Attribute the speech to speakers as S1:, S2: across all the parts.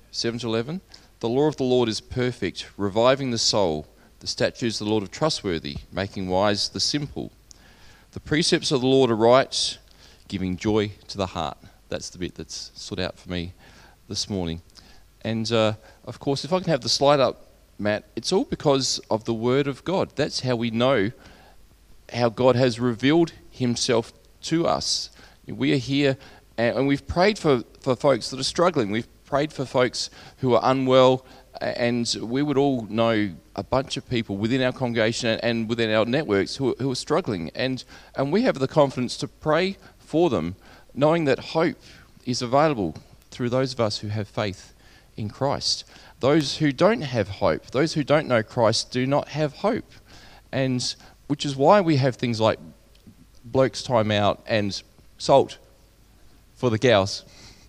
S1: 7-11. The law of the Lord is perfect, reviving the soul. The statutes of the Lord are trustworthy, making wise the simple. The precepts of the Lord are right, giving joy to the heart. That's the bit that's stood out for me this morning. And of course, if I can have the slide up, Matt, it's all because of the Word of God. That's how we know how God has revealed himself to us. We are here and we've prayed for folks that are struggling. We've prayed for folks who are unwell, and we would all know a bunch of people within our congregation and within our networks who are struggling. And we have the confidence to pray for them, knowing that hope is available through those of us who have faith in Christ. Those who don't have hope, those who don't know Christ, do not have hope. And which is why we have things like Blokes Time Out and Salt for the gals.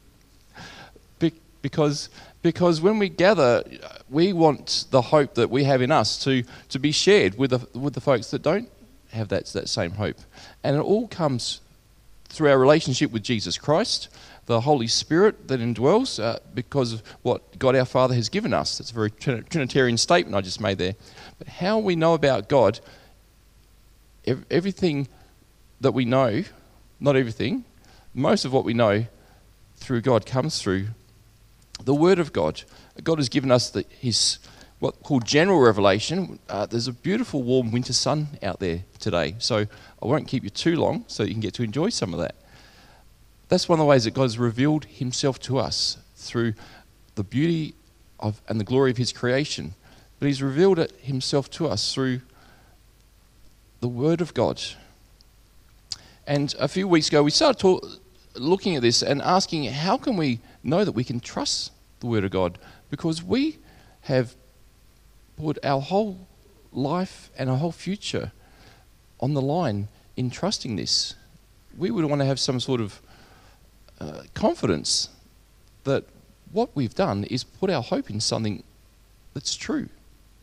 S1: Because when we gather, we want the hope that we have in us to be shared with the folks that don't have that same hope. And it all comes through our relationship with Jesus Christ, the Holy Spirit that indwells, because of what God our Father has given us. That's a very Trinitarian statement I just made there. But how we know about God, everything that we know, not everything, most of what we know through God comes through the Word of God. God has given us his what called general revelation. There's a beautiful warm winter sun out there today, so I won't keep you too long so you can get to enjoy some of that. That's one of the ways that God has revealed himself to us, through the beauty of and the glory of his creation. But he's revealed it himself to us through the Word of God. And a few weeks ago we started looking at this and asking, how can we know that we can trust the Word of God? Because we have put our whole life and our whole future on the line in trusting this. We would want to have some sort of confidence that what we've done is put our hope in something that's true.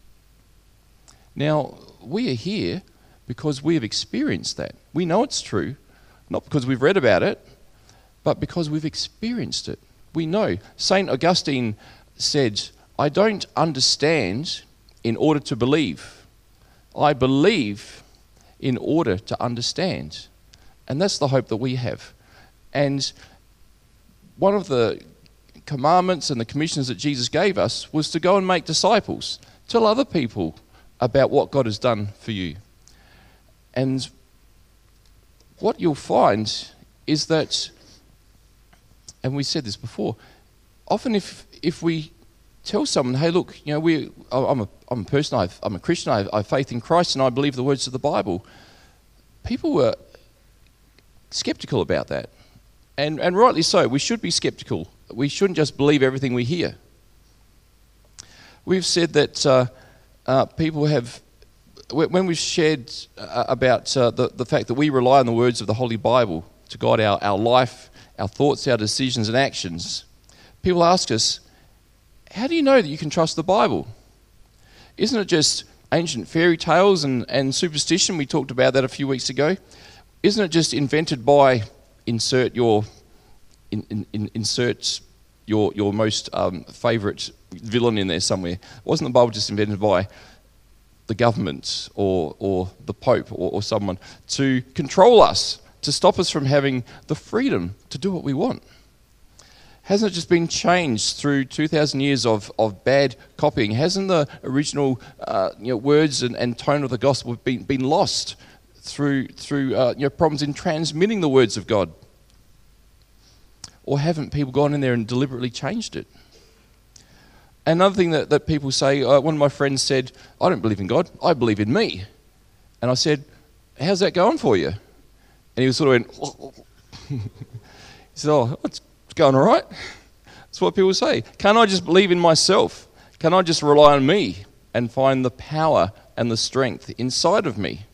S1: Now, we are here because we have experienced that. We know it's true, not because we've read about it, but because we've experienced it. We know. St. Augustine said, I don't understand in order to believe. I believe in order to understand. And that's the hope that we have. And one of the commandments and the commissions that Jesus gave us was to go and make disciples. Tell other people about what God has done for you. And what you'll find is that, and we said this before, often if we tell someone, hey, look, you know, I'm a person, I'm a Christian, I have faith in Christ, and I believe the words of the Bible, people were skeptical about that. And rightly so. We should be skeptical. We shouldn't just believe everything we hear. We've said that people have, when we've shared about the fact that we rely on the words of the Holy Bible to guide our life, our thoughts, our decisions and actions, people ask us, how do you know that you can trust the Bible? Isn't it just ancient fairy tales and superstition? We talked about that a few weeks ago. Isn't it just invented by insert your most favourite villain in there somewhere? Wasn't the Bible just invented by the government or the Pope or someone to control us, to stop us from having the freedom to do what we want? Hasn't it just been changed through 2,000 years of bad copying? Hasn't the original words and tone of the gospel been lost through problems in transmitting the words of God? Or haven't people gone in there and deliberately changed it? Another thing that people say, one of my friends said, I don't believe in God, I believe in me. And I said, how's that going for you? And he was sort of went, he said, oh, it's going all right. That's what people say. Can't I just believe in myself? Can I just rely on me and find the power and the strength inside of me?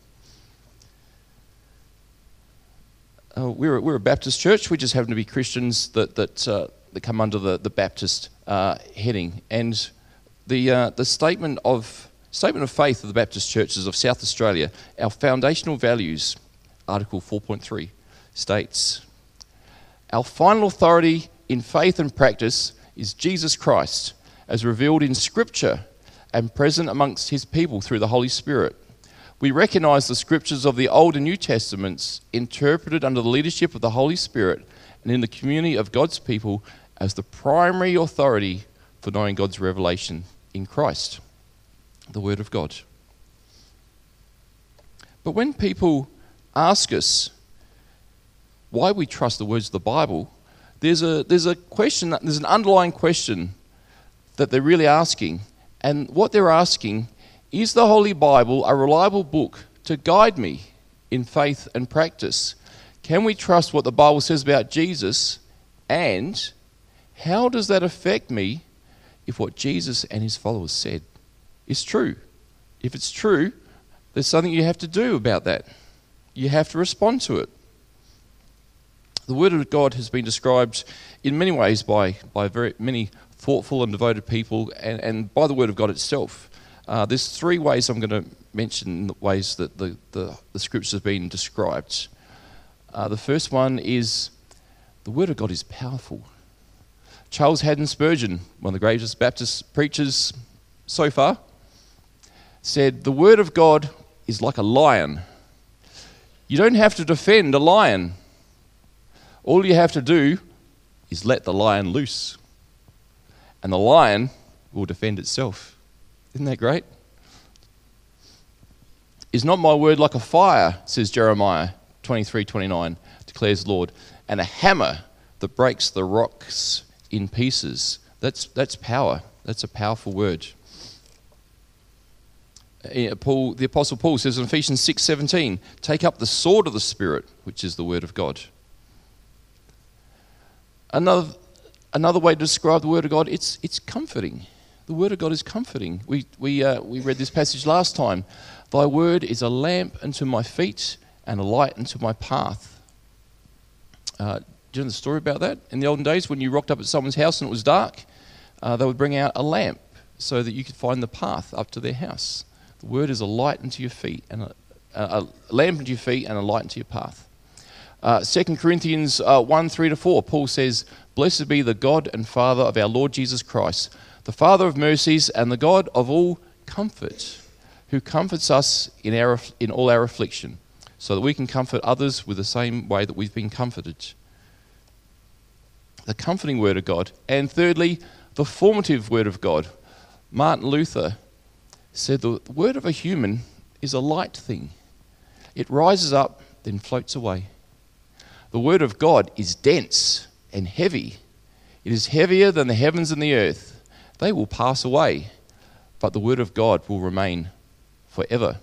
S1: We're a Baptist church. We just happen to be Christians that come under the Baptist heading. And the statement of faith of the Baptist churches of South Australia, our foundational values, Article 4.3, states, our final authority in faith and practice is Jesus Christ, as revealed in Scripture and present amongst his people through the Holy Spirit. We recognize the Scriptures of the Old and New Testaments interpreted under the leadership of the Holy Spirit and in the community of God's people as the primary authority for knowing God's revelation in Christ, the Word of God. But when people ask us why we trust the words of the Bible, there's a question, there's an underlying question that they're really asking. And what they're asking, is the Holy Bible a reliable book to guide me in faith and practice? Can we trust what the Bible says about Jesus? And how does that affect me if what Jesus and his followers said is true? If it's true, there's something you have to do about that. You have to respond to it. The Word of God has been described in many ways by very many thoughtful and devoted people, and by the Word of God itself. There's three ways I'm going to mention the ways that the Scriptures have been described. The first one is the Word of God is powerful. Charles Haddon Spurgeon, one of the greatest Baptist preachers so far, said, "The Word of God is like a lion. You don't have to defend a lion. All you have to do is let the lion loose, and the lion will defend itself." Isn't that great? "Is not my word like a fire," says Jeremiah 23:29, declares the Lord, "and a hammer that breaks the rocks in pieces." That's power. That's a powerful word. The Apostle Paul says in Ephesians 6:17, "Take up the sword of the Spirit, which is the word of God." Another way to describe the Word of God, it's comforting. The Word of God is comforting. We read this passage last time. "Thy word is a lamp unto my feet and a light unto my path." Do you know the story about that? In the olden days, when you rocked up at someone's house and it was dark, they would bring out a lamp so that you could find the path up to their house. The Word is a light unto your feet, and a lamp unto your feet and a light unto your path. 2 Corinthians 1:3-4, Paul says, "Blessed be the God and Father of our Lord Jesus Christ, the Father of mercies and the God of all comfort, who comforts us in all our affliction, so that we can comfort others with the same way that we've been comforted." The comforting Word of God. And thirdly, the formative Word of God. Martin Luther said the word of a human is a light thing. It rises up, then floats away. The Word of God is dense and heavy. It is heavier than the heavens and the earth. They will pass away, but the Word of God will remain forever.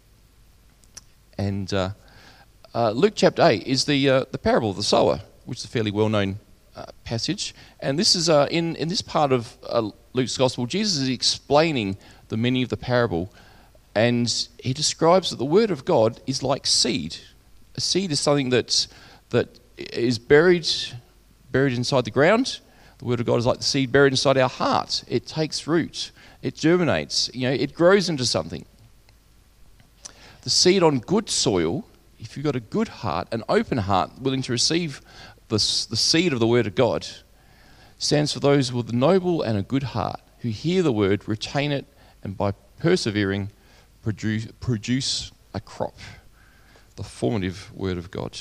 S1: And Luke chapter 8 is the parable of the sower, which is a fairly well-known passage. And this is in this part of Luke's Gospel, Jesus is explaining the meaning of the parable, and he describes that the Word of God is like seed. A seed is something that is buried inside the ground. The Word of God is like the seed buried inside our heart. It takes root. It germinates. It grows into something. The seed on good soil, if you've got a good heart, an open heart, willing to receive the seed of the Word of God, stands for those with a noble and a good heart, who hear the Word, retain it, and by persevering produce a crop. The formative Word of God.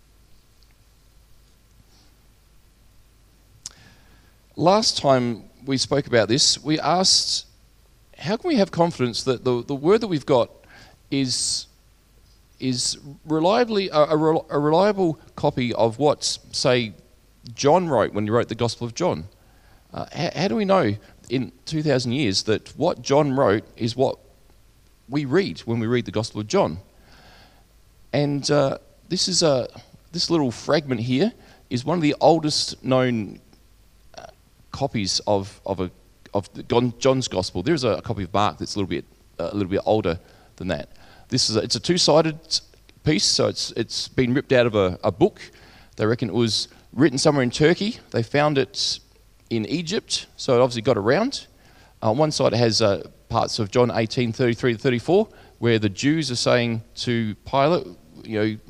S1: Last time we spoke about this, we asked, how can we have confidence that the word that we've got is reliably a reliable copy of what, say, John wrote when he wrote the Gospel of John? How do we know in 2,000 years that what John wrote is what we read when we read the Gospel of John? And this little fragment here is one of the oldest known copies of John's Gospel. There's a copy of Mark that's a little bit older than that. It's a two-sided piece, so it's been ripped out of a book. They reckon it was written somewhere in Turkey. They found it in Egypt, so it obviously got around. On one side it has parts of John 18:33-34, where the Jews are saying to Pilate,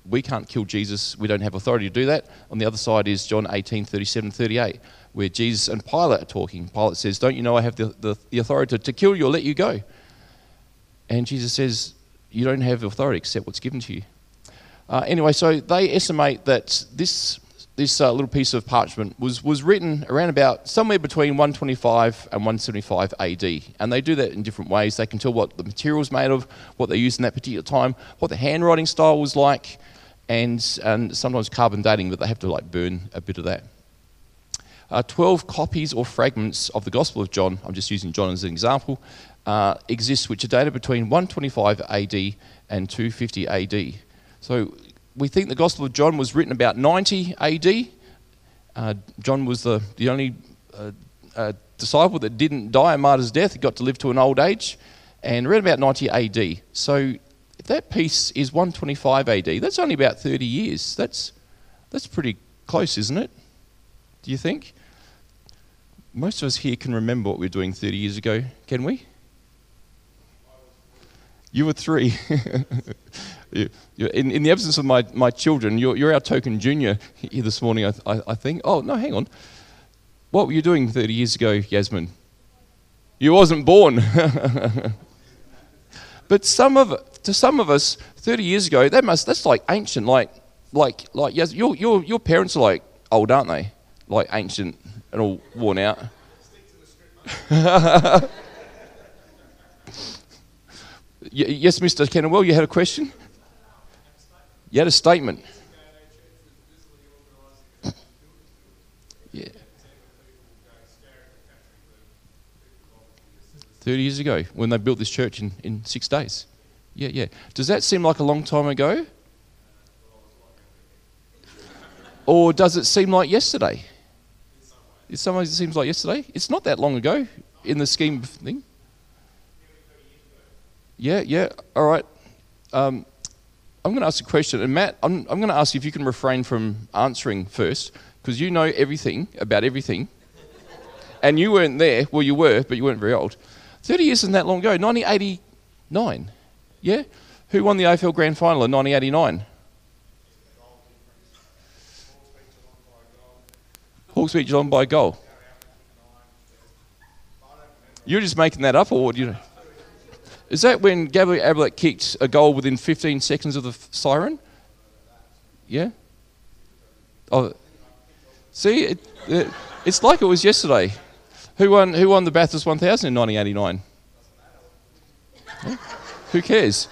S1: we can't kill Jesus. We don't have authority to do that. On the other side is John 18:37-38, where Jesus and Pilate are talking. Pilate says, don't you know I have the authority to kill you or let you go? And Jesus says, you don't have authority except what's given to you. Anyway, so they estimate that this little piece of parchment was written around about somewhere between 125 and 175 AD. And they do that in different ways. They can tell what the material was made of, what they used in that particular time, what the handwriting style was like, and sometimes carbon dating, but they have to like burn a bit of that. 12 copies or fragments of the Gospel of John, I'm just using John as an example, exist, which are dated between 125 AD and 250 AD. So we think the Gospel of John was written about 90 AD. John was the only disciple that didn't die a martyr's death. He got to live to an old age, and around about 90 AD. So if that piece is 125 AD, that's only about 30 years. That's pretty close, isn't it? Do you think? Most of us here can remember what we were doing 30 years ago, can we? You were 3. In the absence of my children, you're our token junior here this morning, I think. Oh, no, hang on. What were you doing 30 years ago, Yasmin? You wasn't born. But to some of us, 30 years ago, that's like ancient. Like yes, your parents are like old, aren't they? Like ancient and all worn out. Yes, Mr. Kennewell, you had a question? You had a statement. Yeah. 30 years ago, when they built this church in 6 days. Yeah. Does that seem like a long time ago? Or does it seem like yesterday? In some ways it seems like yesterday. It's not that long ago in the scheme of things. Yeah. All right. I'm going to ask a question, and Matt, I'm going to ask you if you can refrain from answering first, because you know everything about everything, and you weren't there. Well, you were, but you weren't very old. 30 years isn't that long ago. 1989. Yeah. Who won the AFL Grand Final in 1989? Hawks beat Geelong by a goal. You're just making that up, or what do you know? Is that when Gabriel Ablett kicked a goal within 15 seconds of the siren? Yeah? Oh, see, it's like it was yesterday. Who won the Bathurst 1000 in 1989? Yeah? Who cares?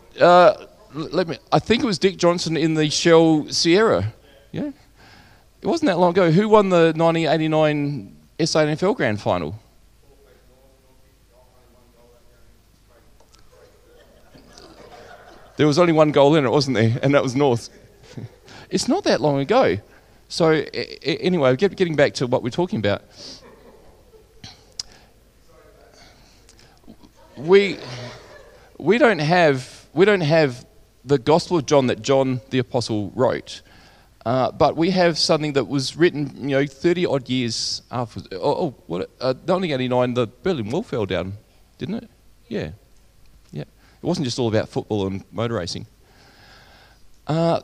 S1: I think it was Dick Johnson in the Shell Sierra. Yeah? It wasn't that long ago. Who won the 1989 SANFL Grand Final? There was only one goal in it, wasn't there? And that was North. It's not that long ago. So anyway, getting back to what we're talking about. We don't have the Gospel of John that John the Apostle wrote. But we have something that was written, 30 odd years after. 1989, the Berlin Wall fell down, didn't it? Yeah. It wasn't just all about football and motor racing. There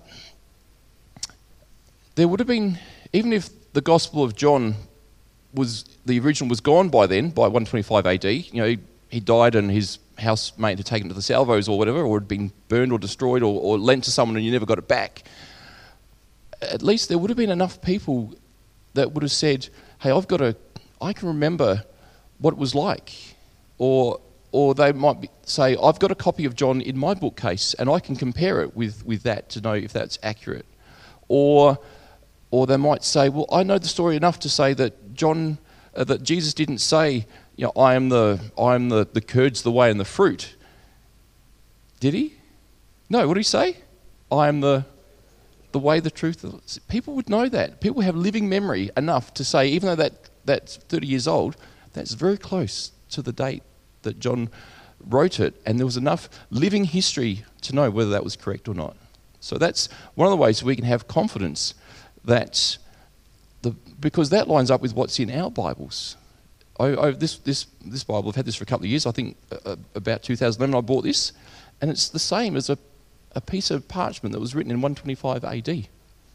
S1: would have been, even if the Gospel of John the original was gone by then, by 125 AD, he died and his housemate had taken it to the salvos or whatever, or had been burned or destroyed or lent to someone and you never got it back. At least there would have been enough people that would have said, hey, I can remember what it was like. Or they might say, I've got a copy of John in my bookcase and I can compare it with that to know if that's accurate. Or they might say, well, I know the story enough to say that that Jesus didn't say, I am the curds, the way and the fruit. Did he? No, what did he say? I am the way, the truth. People would know that. People have living memory enough to say, even though that's 30 years old, that's very close to the date that John wrote it, and there was enough living history to know whether that was correct or not. So that's one of the ways we can have confidence that because that lines up with what's in our Bibles. This Bible, I've had this for a couple of years. I think about 2011 I bought this, and it's the same as a a piece of parchment that was written in 125 AD.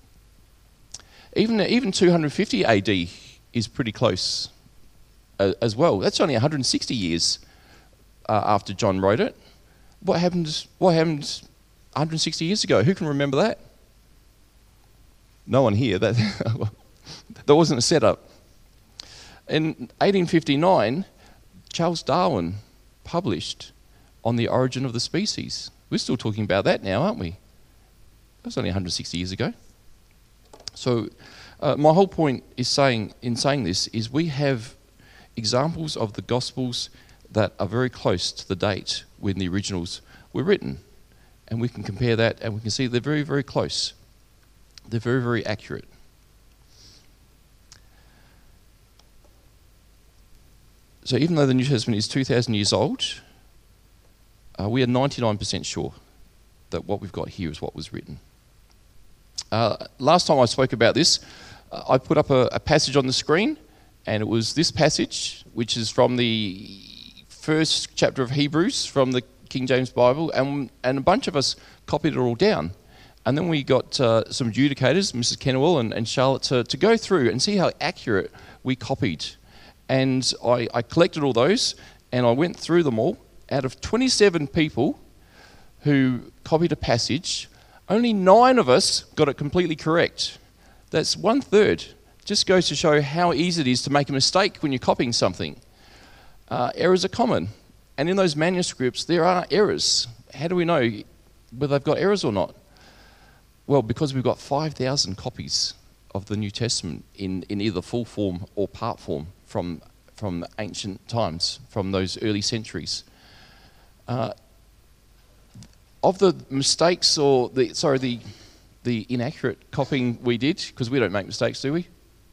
S1: Even 250 AD is pretty close as well. That's only 160 years after John wrote it. What happened 160 years ago? Who can remember that? No one here. That wasn't a setup. In 1859, Charles Darwin published On the Origin of the Species. We're still talking about that now, aren't we? That was only 160 years ago. So my whole point in saying this is we have examples of the Gospels that are very close to the date when the originals were written. And we can compare that and we can see they're very, very close. They're very, very accurate. So even though the New Testament is 2,000 years old, we are 99% sure that what we've got here is what was written. Last time I spoke about this, I put up a passage on the screen, and it was this passage, which is from the first chapter of Hebrews from the King James Bible, and a bunch of us copied it all down. And then we got some adjudicators, Mrs. Kennewell and Charlotte, to go through and see how accurate we copied. And I collected all those, and I went through them all. Out of 27 people who copied a passage, only 9 of us got it completely correct. That's 1/3. Just goes to show how easy it is to make a mistake when you're copying something. Errors are common. And in those manuscripts, there are errors. How do we know whether they've got errors or not? Well, because we've got 5,000 copies of the New Testament in either full form or part form from ancient times, from those early centuries. Of the mistakes or the inaccurate copying we did, because we don't make mistakes, do we?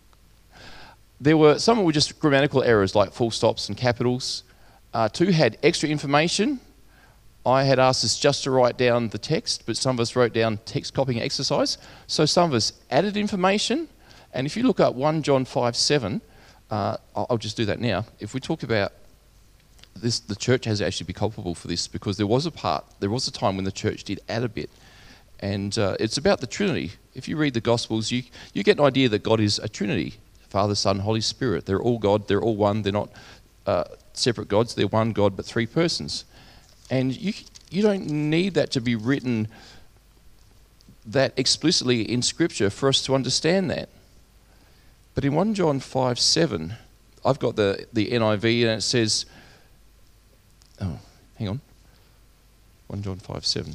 S1: Some were just grammatical errors like full stops and capitals. 2 had extra information. I had asked us just to write down the text, but some of us wrote down text copying exercise. So some of us added information. And if you look up 1 John 5:7, I'll just do that now. If we talk about this, the church has actually been culpable for this, because there was a time when the church did add a bit. And it's about the Trinity. If you read the Gospels, you get an idea that God is a Trinity. Father, Son, Holy Spirit. They're all God, they're all one. They're not separate gods, they're one God but 3 persons. And you don't need that to be written that explicitly in Scripture for us to understand that. But in 1 John 5:7, I've got the NIV, and it says, oh, hang on, 1 John 5:7.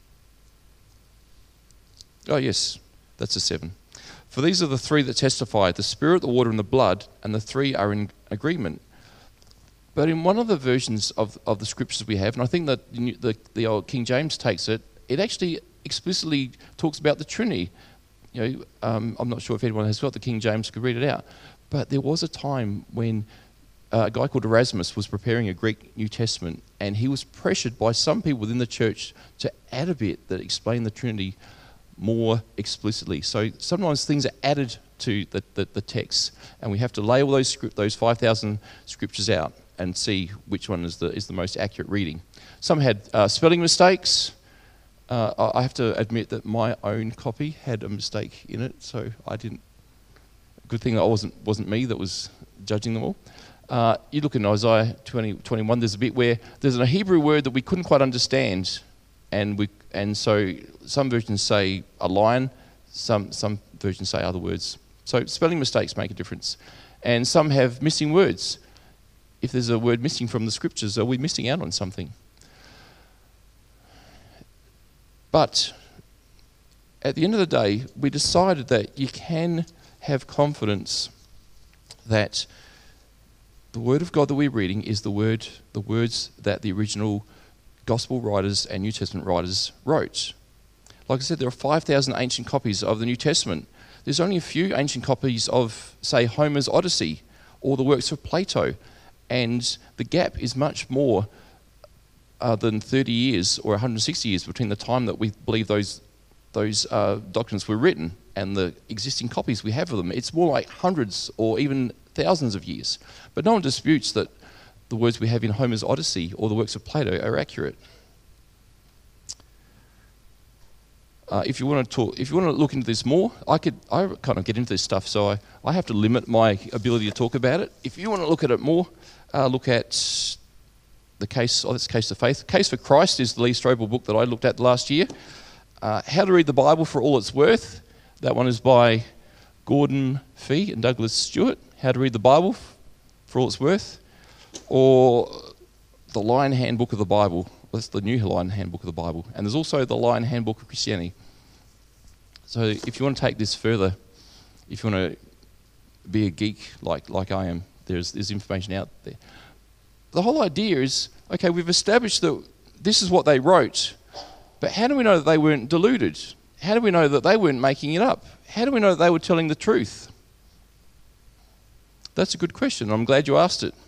S1: Oh yes, that's a 7. For these are the 3 that testify, the Spirit, the water, and the blood, and the 3 are in agreement. But in one of the versions of the Scriptures we have, and I think that the old King James takes it, it actually explicitly talks about the Trinity. I'm not sure if anyone has got the King James, could read it out. But there was a time when a guy called Erasmus was preparing a Greek New Testament, and he was pressured by some people within the church to add a bit that explained the Trinity more explicitly. So sometimes things are added to the text, and we have to lay all those 5,000 scriptures out and see which one is the most accurate reading. Some had spelling mistakes. I have to admit that my own copy had a mistake in it, so I didn't. Good thing that wasn't me that was judging them all. You look in Isaiah 20:21. There's a bit where there's a Hebrew word that we couldn't quite understand, and so some versions say a lion, some versions say other words. So spelling mistakes make a difference, and some have missing words. If there's a word missing from the Scriptures, are we missing out on something? But at the end of the day, we decided that you can have confidence that the Word of God that we're reading is the words that the original Gospel writers and New Testament writers wrote. Like I said, there are 5,000 ancient copies of the New Testament. There's only a few ancient copies of, say, Homer's Odyssey or the works of Plato, and the gap is much more than 30 years or 160 years between the time that we believe those documents were written and the existing copies we have of them. It's more like hundreds or even thousands of years. But no one disputes that the words we have in Homer's Odyssey or the works of Plato are accurate. If you want to look into this more, I kind of get into this stuff, so I have to limit my ability to talk about it. If you want to look at it more, look at the case. Oh, that's Case of Faith. Case for Christ is the Lee Strobel book that I looked at last year. How to Read the Bible for All It's Worth. That one is by Gordon Fee and Douglas Stewart. How to Read the Bible for All It's Worth. Or the Lion Handbook of the Bible. That's the New Lion Handbook of the Bible. And there's also the Lion Handbook of Christianity. So if you want to take this further, if you want to be a geek like I am, there's information out there. The whole idea is, okay, we've established that this is what they wrote, but how do we know that they weren't deluded? How do we know that they weren't making it up? How do we know that they were telling the truth? That's a good question. I'm glad you asked it.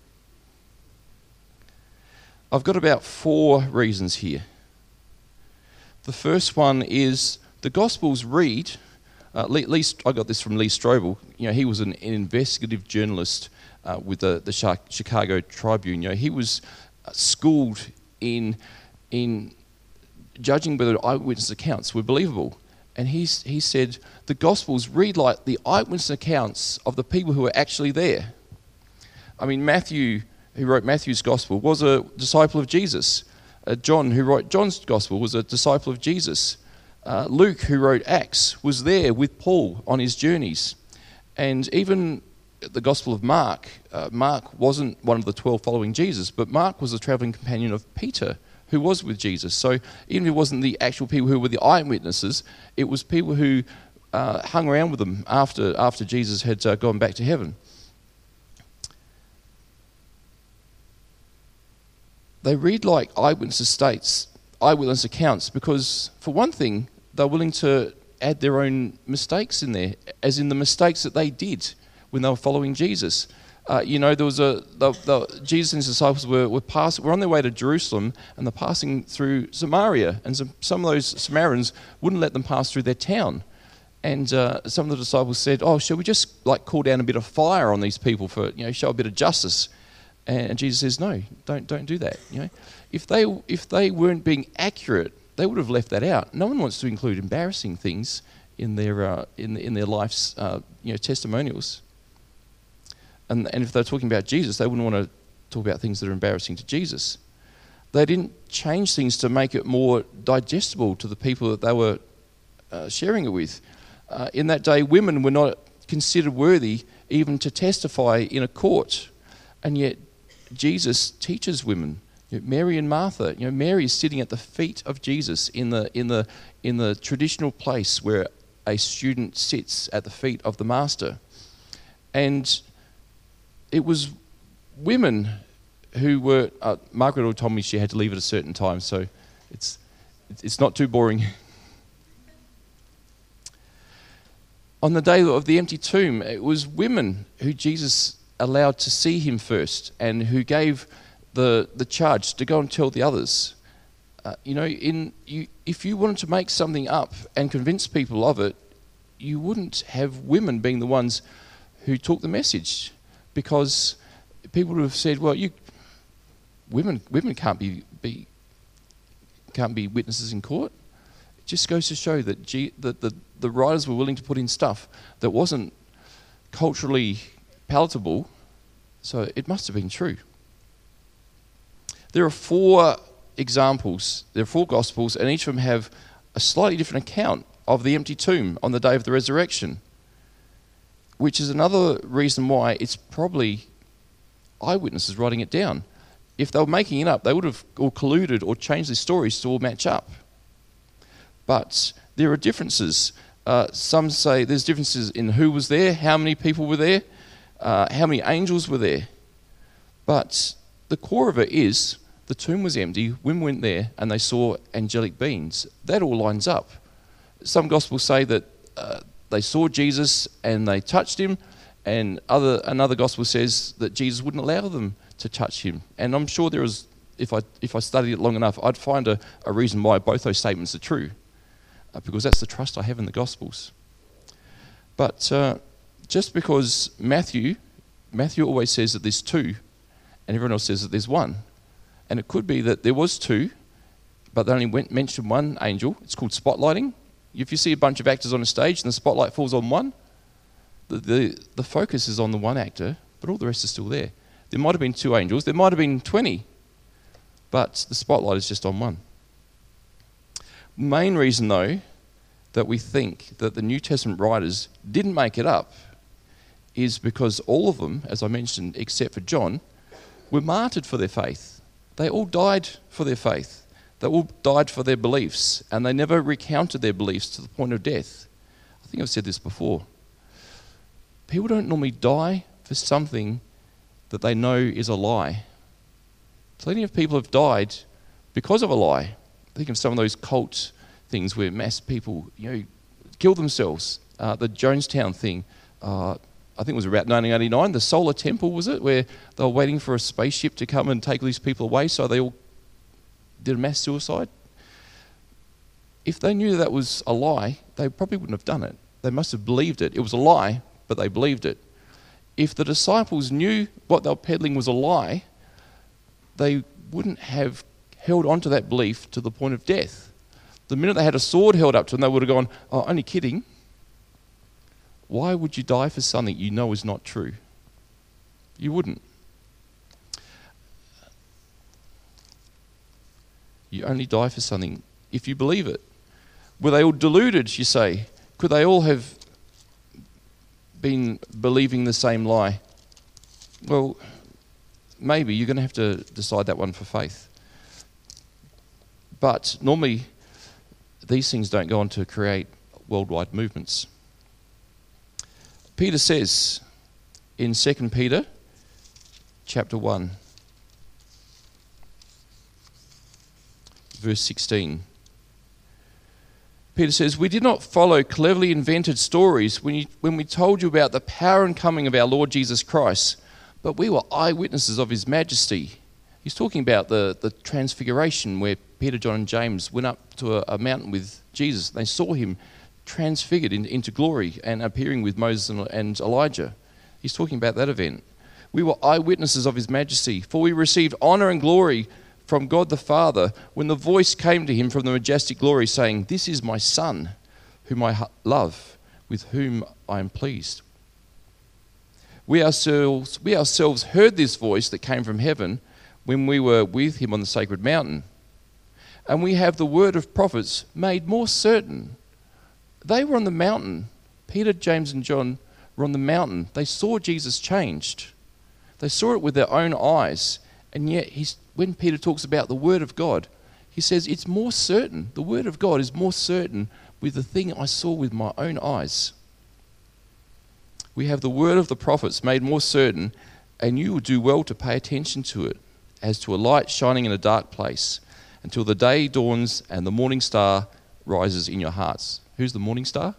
S1: I've got about 4 reasons here. The first one is the Gospels read. I got this from Lee Strobel. He was an investigative journalist with the Chicago Tribune. He was schooled in judging whether eyewitness accounts were believable. And he said the Gospels read like the eyewitness accounts of the people who were actually there. I mean, Matthew, who wrote Matthew's Gospel, was a disciple of Jesus. John, who wrote John's Gospel, was a disciple of Jesus. Luke, who wrote Acts, was there with Paul on his journeys. And even the Gospel of Mark, Mark wasn't one of the 12 following Jesus, but Mark was a travelling companion of Peter, who was with Jesus. So even if it wasn't the actual people who were the eyewitnesses, it was people who hung around with them after Jesus had gone back to heaven. They read like eyewitness accounts, because for one thing, they're willing to add their own mistakes in there, as in the mistakes that they did when they were following Jesus. There was Jesus and his disciples were on their way to Jerusalem, and they're passing through Samaria, and some of those Samaritans wouldn't let them pass through their town. And some of the disciples said, "Oh, shall we just call down a bit of fire on these people for show a bit of justice?" And Jesus says, "No, don't do that." If they weren't being accurate, they would have left that out. No one wants to include embarrassing things in their life's testimonials. And if they're talking about Jesus, they wouldn't want to talk about things that are embarrassing to Jesus. They didn't change things to make it more digestible to the people that they were sharing it with. In that day, women were not considered worthy even to testify in a court, and yet Jesus teaches women. Mary and Martha. Mary is sitting at the feet of Jesus in the traditional place where a student sits at the feet of the master, and it was women who were. Margaret told me she had to leave at a certain time, so it's not too boring. On the day of the empty tomb, it was women who Jesus allowed to see him first, and who gave the charge to go and tell the others. If you wanted to make something up and convince people of it, you wouldn't have women being the ones who took the message, because people would have said, "Well, women can't be witnesses in court." It just goes to show that the writers were willing to put in stuff that wasn't culturally palatable, so it must have been true. There are 4 examples. There are 4 Gospels, and each of them have a slightly different account of the empty tomb on the day of the resurrection, which is another reason why it's probably eyewitnesses writing it down. If they were making it up, they would have all colluded or changed their stories to all match up. But there are differences. Some say there's differences in who was there, how many people were there, how many angels were there. But the core of it is the tomb was empty, women went there, and they saw angelic beings. That all lines up. Some Gospels say that they saw Jesus and they touched him, and another Gospel says that Jesus wouldn't allow them to touch him. And I'm sure there is, if I studied it long enough, I'd find a reason why both those statements are true, because that's the trust I have in the Gospels. But just because Matthew always says that there's 2, and everyone else says that there's 1. And it could be that there was 2 but they only mentioned one angel. It's called spotlighting. If you see a bunch of actors on a stage and the spotlight falls on one, the focus is on the one actor, but all the rest is still there. There might have been 2 angels, there might have been 20, but the spotlight is just on one. Main reason, though, that we think that the New Testament writers didn't make it up is because all of them, as I mentioned, except for John, were martyred for their faith. They all died for their faith. They all died for their beliefs, and they never recounted their beliefs to the point of death. I think I've said this before. People don't normally die for something that they know is a lie. Plenty of people have died because of a lie. Think of some of those cult things where mass people, kill themselves. The Jonestown thing, I think it was about 1989. The Solar Temple, was it? Where they were waiting for a spaceship to come and take these people away, so they all did a mass suicide. If they knew that was a lie, they probably wouldn't have done it. They must have believed it. It was a lie, but they believed it. If the disciples knew what they were peddling was a lie, they wouldn't have held on to that belief to the point of death. The minute they had a sword held up to them, they would have gone, "Oh, only kidding." Why would you die for something you know is not true? You wouldn't. You only die for something if you believe it. Were they all deluded, you say? Could they all have been believing the same lie? Well, maybe. You're going to have to decide that one for faith. But normally, these things don't go on to create worldwide movements. Peter says in 2 Peter chapter 1, verse 16, Peter says, "We did not follow cleverly invented stories when we told you about the power and coming of our Lord Jesus Christ, but we were eyewitnesses of his majesty." He's talking about the transfiguration where Peter, John and James went up to a mountain with Jesus. They saw him transfigured into glory and appearing with Moses and Elijah. He's talking about that event. "We were eyewitnesses of his majesty, for we received honor and glory from God the Father when the voice came to him from the majestic glory saying, 'This is my Son, whom I love, with whom I am pleased.' We ourselves heard this voice that came from heaven when we were with him on the sacred mountain. And we have the word of prophets made more certain." They were on the mountain. Peter, James and John were on the mountain. They saw Jesus changed. They saw it with their own eyes. And yet, when Peter talks about the word of God, he says it's more certain. The word of God is more certain with the thing I saw with my own eyes. We have the word of the prophets made more certain, and you will do well to pay attention to it, as to a light shining in a dark place, until the day dawns and the morning star rises in your hearts. Who's the morning star?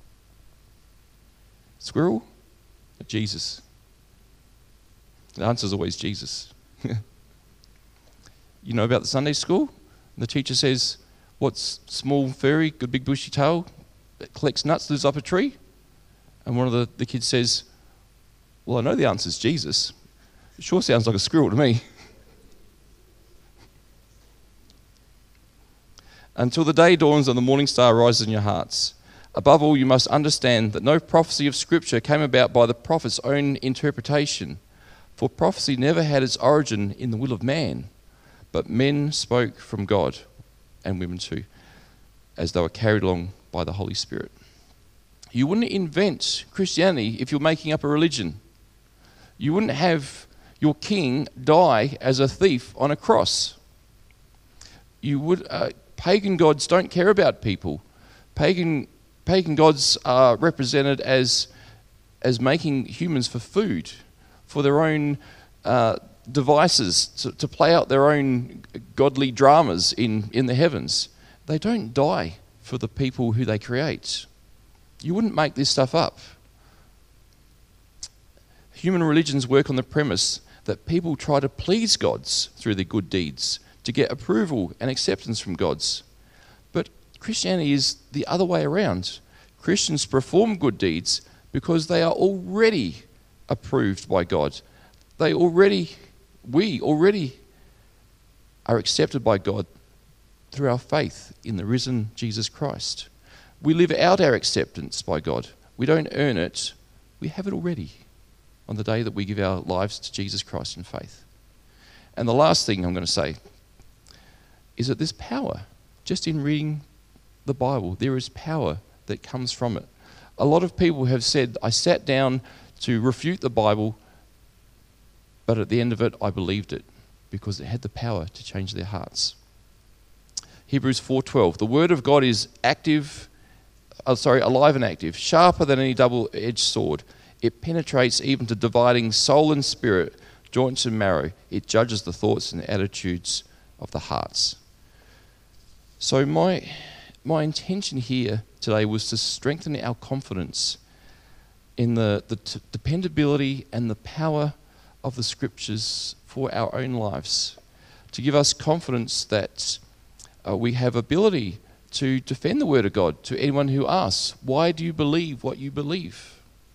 S1: Squirrel? Jesus. The answer is always Jesus. You know about the Sunday school? The teacher says, "What's small, furry, good big bushy tail, that collects nuts, lives up a tree?" And one of the kids says, "Well, I know the answer is Jesus. It sure sounds like a squirrel to me." Until the day dawns and the morning star rises in your hearts. Above all, you must understand that no prophecy of Scripture came about by the prophet's own interpretation. For prophecy never had its origin in the will of man, but men spoke from God, and women too, as they were carried along by the Holy Spirit. You wouldn't invent Christianity if you're making up a religion. You wouldn't have your king die as a thief on a cross. Pagan gods don't care about people. Pagan gods are represented as making humans for food, for their own devices, to play out their own godly dramas in the heavens. They don't die for the people who they create. You wouldn't make this stuff up. Human religions work on the premise that people try to please gods through their good deeds, to get approval and acceptance from gods. But Christianity is the other way around. Christians perform good deeds because they are already approved by God. We already are accepted by God through our faith in the risen Jesus Christ. We live out our acceptance by God. We don't earn it. We have it already on the day that we give our lives to Jesus Christ in faith. And the last thing I'm going to say is that there's power just in reading the Bible. There is power that comes from it. A lot of people have said, I sat down to refute the Bible, but at the end of it, I believed it because it had the power to change their hearts. Hebrews 4:12, the word of God is alive and active, sharper than any double-edged sword. It penetrates even to dividing soul and spirit, joints and marrow. It judges the thoughts and attitudes of the hearts. So my intention here today was to strengthen our confidence in the dependability and the power of the Scriptures for our own lives, to give us confidence that we have ability to defend the Word of God to anyone who asks, why do you believe what you believe?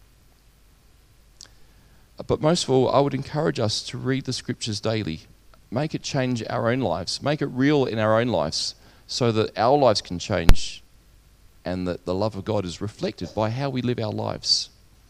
S1: But most of all, I would encourage us to read the Scriptures daily, make it change our own lives, make it real in our own lives, so that our lives can change and that the love of God is reflected by how we live our lives.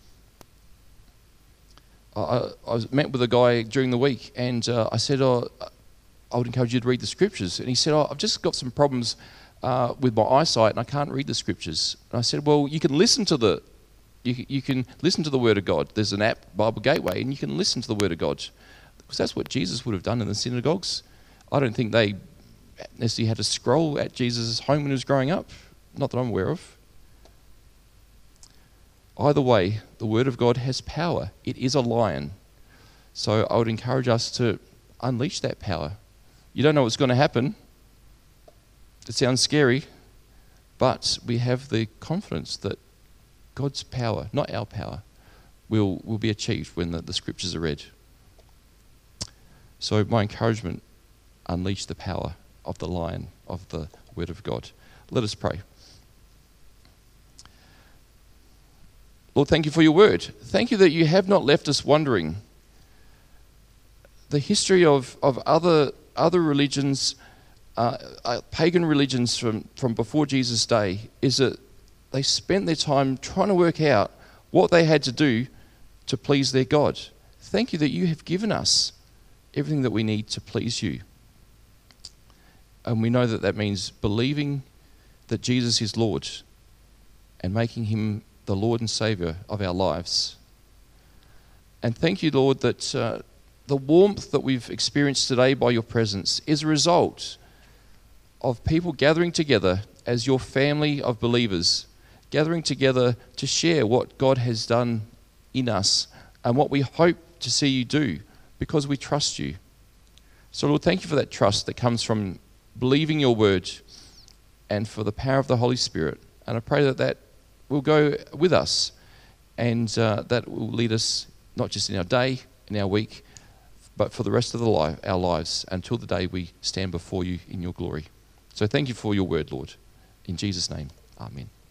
S1: I met with a guy during the week and I said, I would encourage you to read the Scriptures. And he said, I've just got some problems with my eyesight and I can't read the Scriptures. And I said, well, you can listen to you can listen to the Word of God. There's an app, Bible Gateway, and you can listen to the Word of God. Because that's what Jesus would have done in the synagogues. I don't think they necessarily had to scroll at Jesus' home when he was growing up. Not that I'm aware of. Either way, the Word of God has power. It is a lion. So I would encourage us to unleash that power. You don't know what's going to happen. It sounds scary, but we have the confidence that God's power, not our power, will be achieved when the Scriptures are read. So my encouragement, unleash the power of the lion, of the Word of God. Let us pray. Lord, thank you for your word. Thank you that you have not left us wondering. The history of other religions, pagan religions from before Jesus' day, is that they spent their time trying to work out what they had to do to please their God. Thank you that you have given us everything that we need to please you. And we know that that means believing that Jesus is Lord and making him the Lord and Saviour of our lives. And thank you, Lord, that the warmth that we've experienced today by your presence is a result of people gathering together as your family of believers, gathering together to share what God has done in us and what we hope to see you do because we trust you. So, Lord, thank you for that trust that comes from believing your word and for the power of the Holy Spirit. And I pray that will go with us and that will lead us not just in our day, in our week, but for the rest of our lives until the day we stand before you in your glory. So thank you for your word, Lord. In Jesus' name, amen.